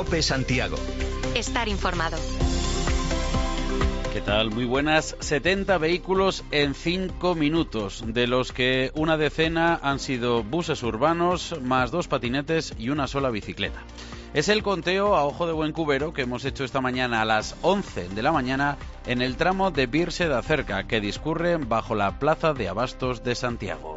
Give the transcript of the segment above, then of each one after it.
COPE Santiago. Estar informado. ¿Qué tal? Muy buenas. 70 vehículos en 5 minutos, de los que una decena han sido buses urbanos, más 2 patinetes y una sola bicicleta. Es el conteo a ojo de buen cubero que hemos hecho esta mañana a las 11 de la mañana en el tramo de Birse de Acerca, que discurre bajo la Plaza de Abastos de Santiago.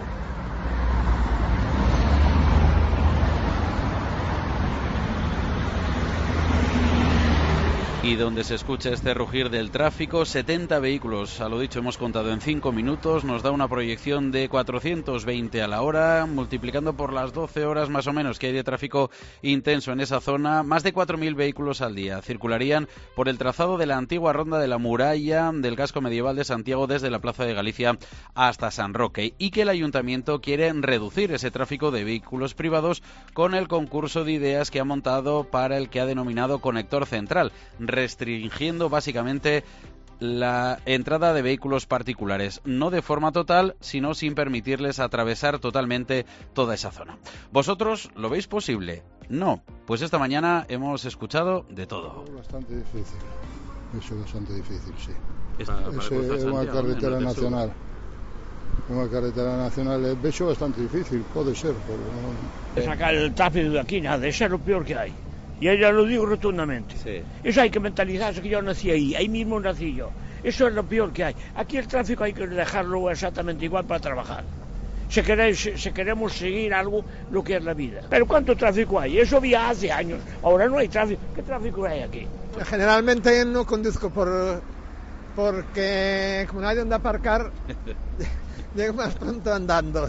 Y donde se escucha este rugir del tráfico, 70 vehículos, a lo dicho hemos contado en 5 minutos, nos da una proyección de 420 a la hora, multiplicando por las 12 horas más o menos que hay de tráfico intenso en esa zona, más de 4.000 vehículos al día circularían por el trazado de la antigua ronda de la muralla del casco medieval de Santiago desde la Plaza de Galicia hasta San Roque, y que el Ayuntamiento quiere reducir ese tráfico de vehículos privados con el concurso de ideas que ha montado para el que ha denominado Conector Central, restringiendo básicamente la entrada de vehículos particulares, no de forma total, sino sin permitirles atravesar totalmente toda esa zona. ¿Vosotros lo veis posible? No. Pues esta mañana hemos escuchado de todo. Bastante difícil. Eso es bastante difícil, sí. Es una carretera nacional. Una carretera nacional es bastante difícil, puede ser, pero no... Sacar el tráfico de aquí, nada, eso es lo peor que hay. Y ella lo digo rotundamente. Sí. Eso hay que mentalizarse, que yo nací ahí mismo nací yo. Eso es lo peor que hay. Aquí el tráfico hay que dejarlo exactamente igual para trabajar. Si queremos seguir algo, lo que es la vida. Pero ¿cuánto tráfico hay? Eso había hace años. Ahora no hay tráfico. ¿Qué tráfico hay aquí? Generalmente no conduzco porque como no hay donde aparcar, llego más pronto andando.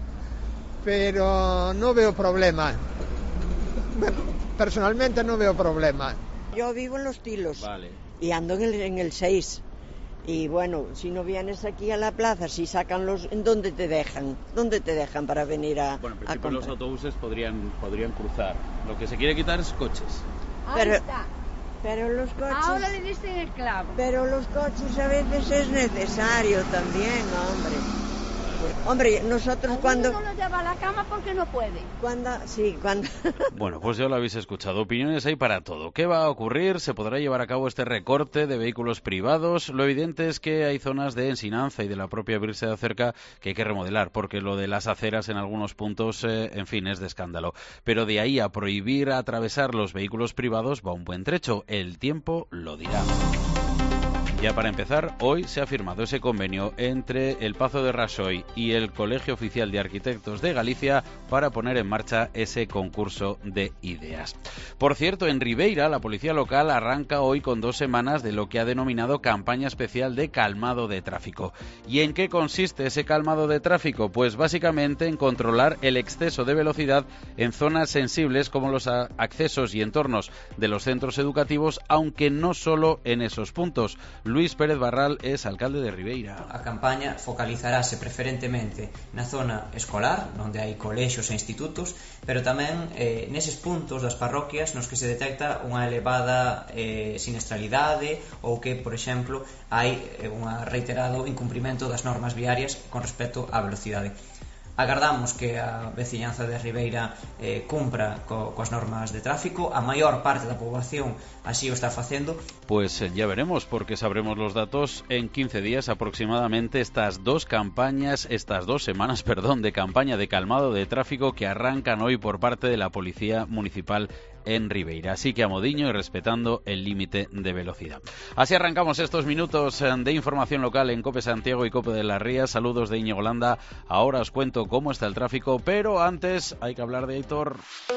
Pero no veo problema. Bueno, personalmente no veo problema. Yo vivo en Los Tilos, vale, y ando en el 6. Y bueno, si no vienes aquí a la plaza, si sacan ¿en dónde te dejan? ¿Dónde te dejan para venir a Bueno, en principio comprar? los autobuses podrían cruzar. Lo que se quiere quitar es coches. Pero los coches... Ahora le diste en el clavo. Pero los coches a veces es necesario también, hombre. Hombre, nosotros cuando... no lo lleva a la cama porque no puede. Cuando... Bueno, pues ya lo habéis escuchado. Opiniones hay para todo. ¿Qué va a ocurrir? ¿Se podrá llevar a cabo este recorte de vehículos privados? Lo evidente es que hay zonas de Ensinanza y de la propia Birse de Acerca que hay que remodelar, porque lo de las aceras en algunos puntos, en fin, es de escándalo. Pero de ahí a prohibir atravesar los vehículos privados va un buen trecho. El tiempo lo dirá. Ya para empezar, hoy se ha firmado ese convenio entre el Pazo de Rasoy y el Colegio Oficial de Arquitectos de Galicia para poner en marcha ese concurso de ideas. Por cierto, en Ribeira, la policía local arranca hoy con 2 semanas de lo que ha denominado campaña especial de calmado de tráfico. ¿Y en qué consiste ese calmado de tráfico? Pues básicamente en controlar el exceso de velocidad en zonas sensibles como los accesos y entornos de los centros educativos, aunque no solo en esos puntos. Luis Pérez Barral es alcalde de Ribeira. A campaña focalizarase preferentemente na zona escolar, onde hai colexios e institutos, pero tamén neses puntos das parroquias nos que se detecta unha elevada siniestralidade ou que, por exemplo, hai un reiterado incumprimento das normas viarias con respecto á velocidade. Agardamos que a veciñanza de Ribeira cumpra coas normas de tráfico. A maior parte da poboación así o está facendo. Pues ya veremos, porque sabremos los datos en 15 días aproximadamente. Estas 2 semanas de campaña de calmado de tráfico que arrancan hoy por parte de la Policía Municipal en Ribeira, así que a modiño y respetando el límite de velocidad. Así arrancamos estos minutos de información local en COPE Santiago y COPE de las Rías. Saludos de Íñigo Landa. Ahora os cuento cómo está el tráfico, pero antes hay que hablar de Aitor.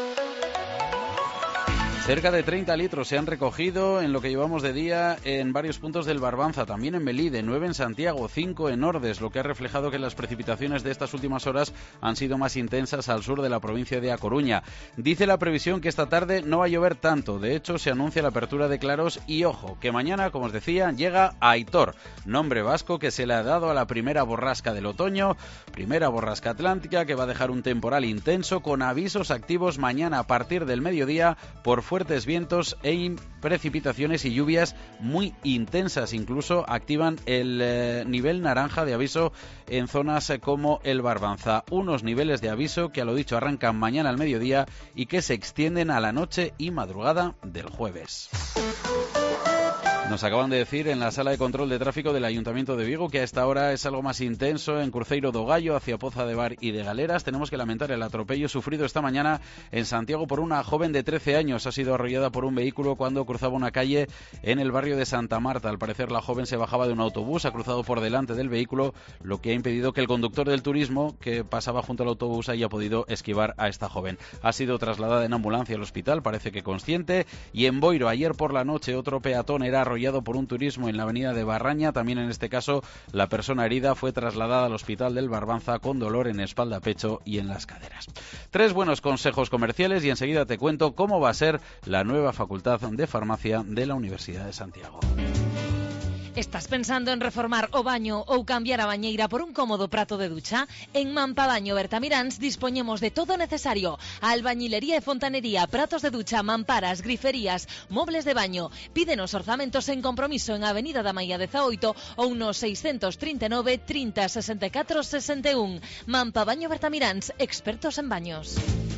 Cerca de 30 litros se han recogido en lo que llevamos de día en varios puntos del Barbanza, también en Melide, 9 en Santiago, 5 en Ordes, lo que ha reflejado que las precipitaciones de estas últimas horas han sido más intensas al sur de la provincia de A Coruña. Dice la previsión que esta tarde no va a llover tanto, de hecho se anuncia la apertura de claros y ojo, que mañana, como os decía, llega Aitor, nombre vasco que se le ha dado a la primera borrasca del otoño, primera borrasca atlántica que va a dejar un temporal intenso con avisos activos mañana a partir del mediodía por fuertes vientos e precipitaciones y lluvias muy intensas. Incluso activan el nivel naranja de aviso en zonas como el Barbanza. Unos niveles de aviso que, a lo dicho, arrancan mañana al mediodía y que se extienden a la noche y madrugada del jueves. Nos acaban de decir en la sala de control de tráfico del Ayuntamiento de Vigo que a esta hora es algo más intenso en Cruceiro do Gallo, hacia Poza de Bar y de Galeras. Tenemos que lamentar el atropello sufrido esta mañana en Santiago por una joven de 13 años. Ha sido arrollada por un vehículo cuando cruzaba una calle en el barrio de Santa Marta. Al parecer, la joven se bajaba de un autobús, ha cruzado por delante del vehículo, lo que ha impedido que el conductor del turismo que pasaba junto al autobús haya podido esquivar a esta joven. Ha sido trasladada en ambulancia al hospital, parece que consciente. Y en Boiro, ayer por la noche, otro peatón era arrollado por un turismo en la avenida de Barraña. También en este caso la persona herida fue trasladada al hospital del Barbanza con dolor en espalda, pecho y en las caderas. 3 buenos consejos comerciales y enseguida te cuento cómo va a ser la nueva Facultad de Farmacia de la Universidad de Santiago. Estás pensando en reformar o baño ou cambiar a bañeira por un cómodo prato de ducha? En Mampabaño Bertamiráns dispoñemos de todo necesario: albañilería e fontanería, pratos de ducha, mamparas, griferías, mobles de baño. Pídenos orzamentos en compromiso en Avenida da Maía 18 ou no 639 30 64 61. Mampabaño Bertamiráns, expertos en baños.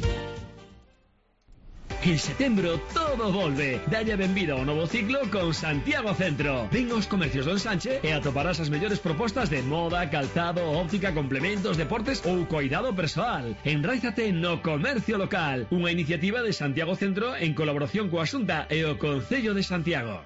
En setembro todo volve. Dalle a benvida ao novo ciclo con Santiago Centro. Ven aos comercios do Ensanche e atoparás as mellores propostas de moda, calzado, óptica, complementos, deportes ou cuidado persoal. Enraízate no comercio local. Unha iniciativa de Santiago Centro en colaboración coa Xunta e o Concello de Santiago.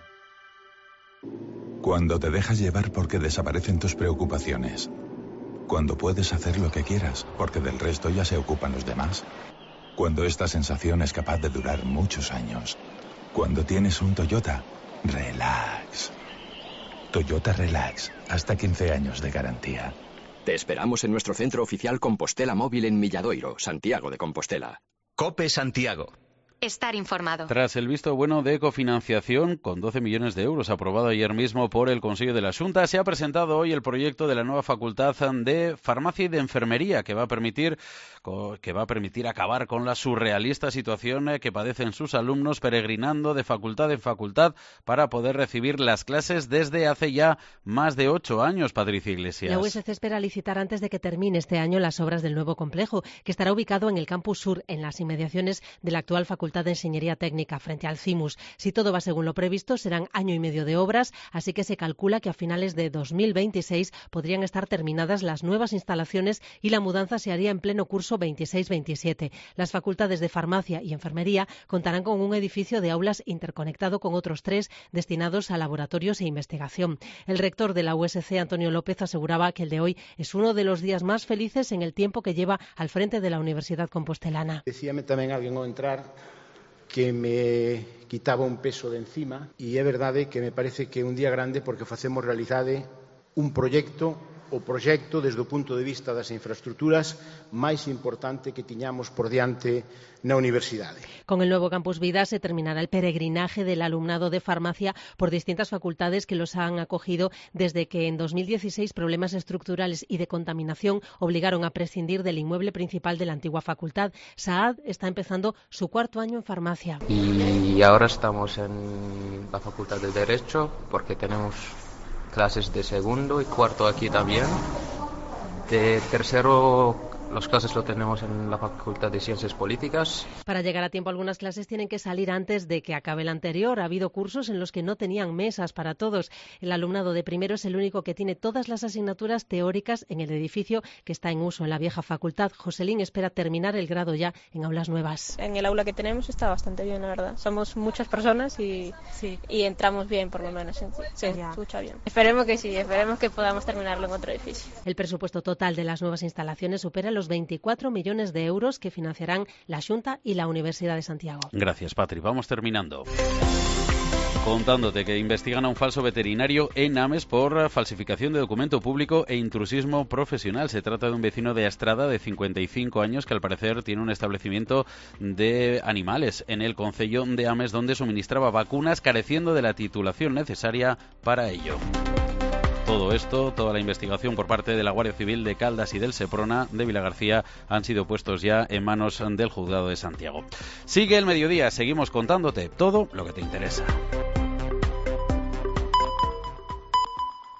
Cuando te dejas llevar porque desaparecen tus preocupaciones. Cuando puedes hacer lo que quieras porque del resto ya se ocupan los demás. Cuando esta sensación es capaz de durar muchos años. Cuando tienes un Toyota, relax. Toyota Relax, hasta 15 años de garantía. Te esperamos en nuestro centro oficial Compostela Móvil en Milladoiro, Santiago de Compostela. COPE Santiago. Estar informado. Tras el visto bueno de cofinanciación, con 12 millones de euros aprobado ayer mismo por el Consejo de la Xunta, se ha presentado hoy el proyecto de la nueva Facultad de Farmacia y de Enfermería, que va a permitir acabar con la surrealista situación que padecen sus alumnos peregrinando de facultad en facultad para poder recibir las clases desde hace ya más de 8 años, Patricia Iglesias. La USC espera licitar antes de que termine este año las obras del nuevo complejo, que estará ubicado en el Campus Sur, en las inmediaciones de la actual Facultad de Ingeniería Técnica, frente al CIMUS. Si todo va según lo previsto, serán año y medio de obras, así que se calcula que a finales de 2026 podrían estar terminadas las nuevas instalaciones y la mudanza se haría en pleno curso 26-27. Las facultades de Farmacia y Enfermería contarán con un edificio de aulas interconectado con otros 3 destinados a laboratorios e investigación. El rector de la USC, Antonio López, aseguraba que el de hoy es uno de los días más felices en el tiempo que lleva al frente de la Universidad Compostelana. Decíame tamén alguén ao entrar que me quitaba un peso de encima e é verdade que me parece que é un día grande porque facemos realidade un proxecto desde o punto de vista das infraestructuras máis importante que tiñamos por diante na universidade. Con el nuevo Campus Vida se terminará el peregrinaje del alumnado de farmacia por distintas facultades que los han acogido desde que en 2016 problemas estructurales y de contaminación obligaron a prescindir del inmueble principal de la antigua facultad. Saad está empezando su 4º año en farmacia. Y ahora estamos en la Facultad de Derecho porque tenemos clases de 2º y 4º aquí también. De 3º, las clases lo tenemos en la Facultad de Ciencias Políticas. Para llegar a tiempo, algunas clases tienen que salir antes de que acabe el anterior. Ha habido cursos en los que no tenían mesas para todos. El alumnado de primero es el único que tiene todas las asignaturas teóricas en el edificio que está en uso en la vieja facultad. Joselín espera terminar el grado ya en aulas nuevas. En el aula que tenemos está bastante bien, la verdad. Somos muchas personas y entramos bien, por lo menos. Se escucha bien. Esperemos que sí, esperemos que podamos terminarlo en otro edificio. El presupuesto total de las nuevas instalaciones supera los 24 millones de euros que financiarán la Xunta y la Universidad de Santiago. Gracias, Patri. Vamos terminando contándote que investigan a un falso veterinario en Ames por falsificación de documento público e intrusismo profesional. Se trata de un vecino de Astrada de 55 años que al parecer tiene un establecimiento de animales en el concello de Ames donde suministraba vacunas careciendo de la titulación necesaria para ello. Todo todo esto, toda la investigación por parte de la Guardia Civil de Caldas y del Seprona de Vilagarcía han sido puestos ya en manos del Juzgado de Santiago. Sigue el mediodía, seguimos contándote todo lo que te interesa.